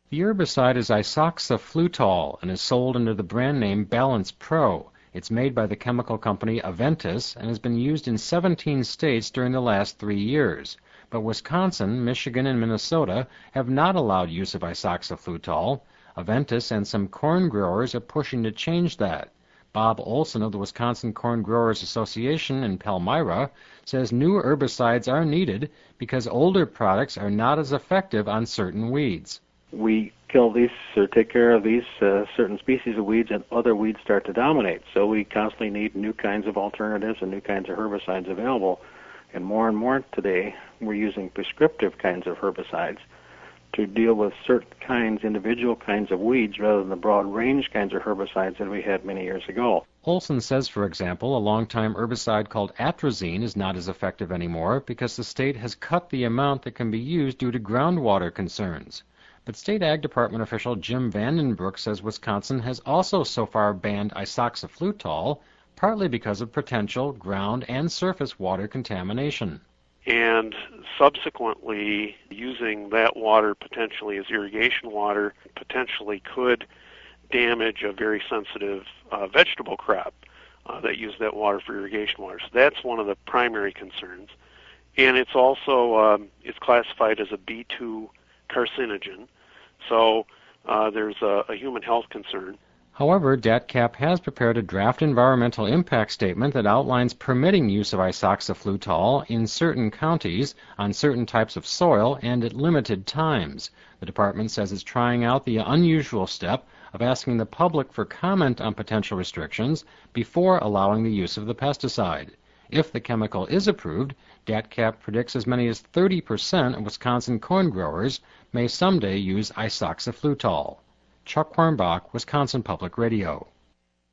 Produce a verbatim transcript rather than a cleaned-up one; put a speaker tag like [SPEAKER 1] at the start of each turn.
[SPEAKER 1] The herbicide is isoxaflutol and is sold under the brand name Balance Pro. It's made by the chemical company Aventis and has been used in seventeen states during the last three years. But Wisconsin, Michigan, and Minnesota have not allowed use of isoxaflutol. Aventis and some corn growers are pushing to change that. Bob Olson of the Wisconsin Corn Growers Association in Palmyra says new herbicides are needed because older products are not as effective on certain weeds.
[SPEAKER 2] We kill these or take care of these uh, certain species of weeds and other weeds start to dominate. So we constantly need new kinds of alternatives and new kinds of herbicides available. And more and more today, we're using prescriptive kinds of herbicides to deal with certain kinds, individual kinds of weeds, rather than the broad range kinds of herbicides that we had many years ago.
[SPEAKER 1] Olson says, for example, a long-time herbicide called atrazine is not as effective anymore because the state has cut the amount that can be used due to groundwater concerns. But State Ag Department official Jim Vandenbroek says Wisconsin has also so far banned isoxaflutol, partly because of potential ground and surface water contamination.
[SPEAKER 3] And subsequently, using that water potentially as irrigation water potentially could damage a very sensitive uh, vegetable crop uh, that use that water for irrigation water. So that's one of the primary concerns. And it's also um, it's classified as a B two carcinogen, so uh, there's a, a human health concern.
[SPEAKER 1] However, D A T C A P has prepared a draft environmental impact statement that outlines permitting use of isoxaflutol in certain counties, on certain types of soil, and at limited times. The department says it's trying out the unusual step of asking the public for comment on potential restrictions before allowing the use of the pesticide. If the chemical is approved, D A T C A P predicts as many as thirty percent of Wisconsin corn growers may someday use isoxaflutol. Chuck Hornbach, Wisconsin Public Radio.